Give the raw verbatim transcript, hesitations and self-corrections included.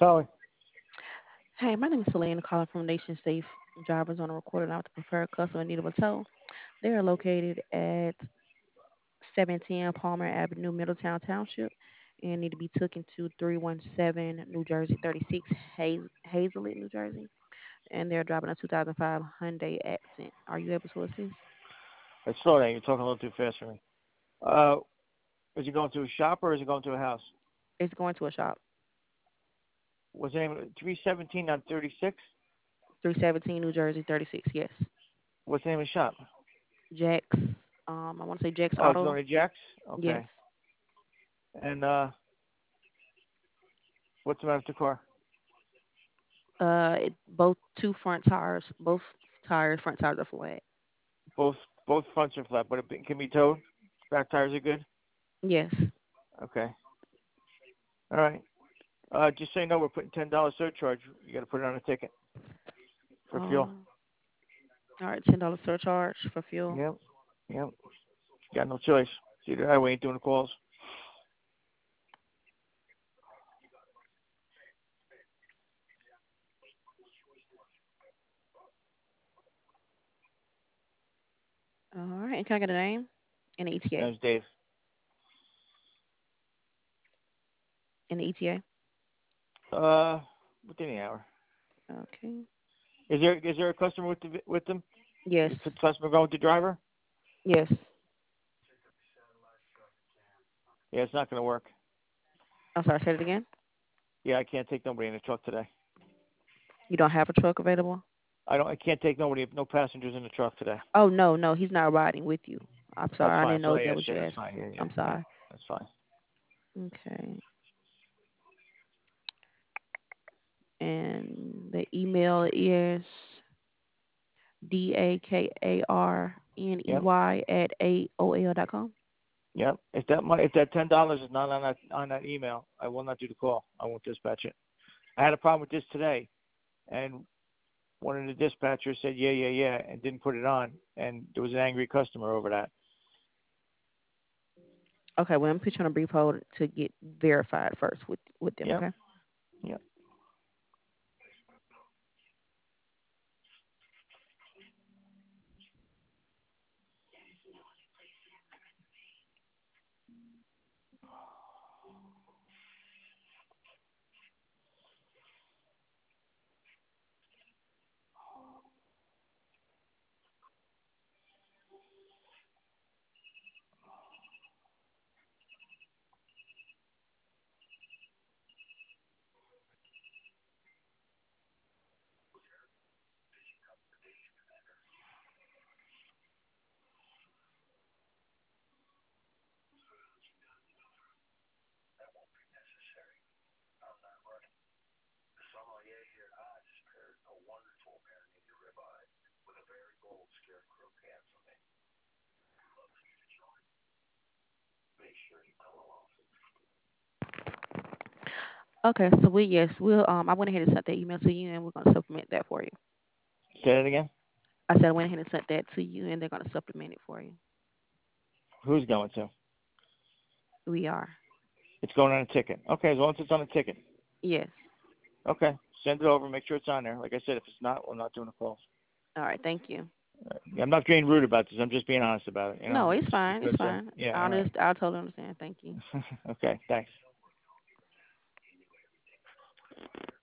Calling. Hey, my name is Selena calling from Nation Safe Drivers on a recorded line with the preferred customer need of a tow. They are located at seven ten Palmer Avenue, Middletown Township, and need to be taken to three one seven New Jersey thirty-six Haz- Hazelet, New Jersey. And they're driving a two thousand five Hyundai Accent. Are you able to assist? Let's slow down. You're talking a little too fast for me. Uh, is it going to a shop or is it going to a house? It's going to a shop. What's the name? three seventeen on thirty-six. three seventeen New Jersey thirty-six, yes. What's the name of the shop? Jack's, um, I want to say Jack's Oh, it's Auto. going to Jack's. Yes. Okay. And uh, what's the matter with the car? Uh, it, both two front tires, both tires, front tires are flat. Both both fronts are flat, but it can be towed. Back tires are good. Yes. Okay. All right. Uh, just so you know, we're putting ten dollars surcharge. You got to put it on a ticket for fuel. Um, all right, ten dollar surcharge for fuel. Yep. Yep. Got no choice. See the highway ain't doing the calls. All right, and can I get a name and the E T A? Name's Dave. And the E T A. Uh, within the hour. Okay. Is there is there a customer with the, with them? Yes. Is the customer going with the driver? Yes. Yeah, it's not going to work. I'm sorry. Say it again. Yeah, I can't take nobody in the truck today. You don't have a truck available? I don't. I can't take nobody. No passengers in the truck today. Oh no, no, he's not riding with you. I'm That's sorry. I fine. didn't That's all know I that asked. was Yeah, you that's asking. fine. Yeah, yeah, I'm yeah. sorry. That's fine. Okay. And the email is d a k a r n e Yep. y at a o l dot com. Yep. If that money, if that ten dollars is not on that on that email, I will not do the call. I won't dispatch it. I had a problem with this today, and one of the dispatchers said yeah, yeah, yeah, and didn't put it on, and there was an angry customer over that. Okay, well, I'm put you on a brief hold to get verified first with with them. Yep. Okay. Yep. Okay, so we yes, we'll um I went ahead and sent that email to you and we're gonna supplement that for you. Say that again. I said I went ahead and sent that to you and they're gonna supplement it for you. Who's going to? We are. It's going on a ticket. Okay, as long as it's on a ticket. Yes. Okay, send it over. Make sure it's on there. Like I said, if it's not, we're not doing the calls. All right, thank you. I'm not being rude about this. I'm just being honest about it. You know, No, it's it's fine, it's because uh, fine. yeah. I All right. understand I totally understand. Thank you. Okay. Thanks.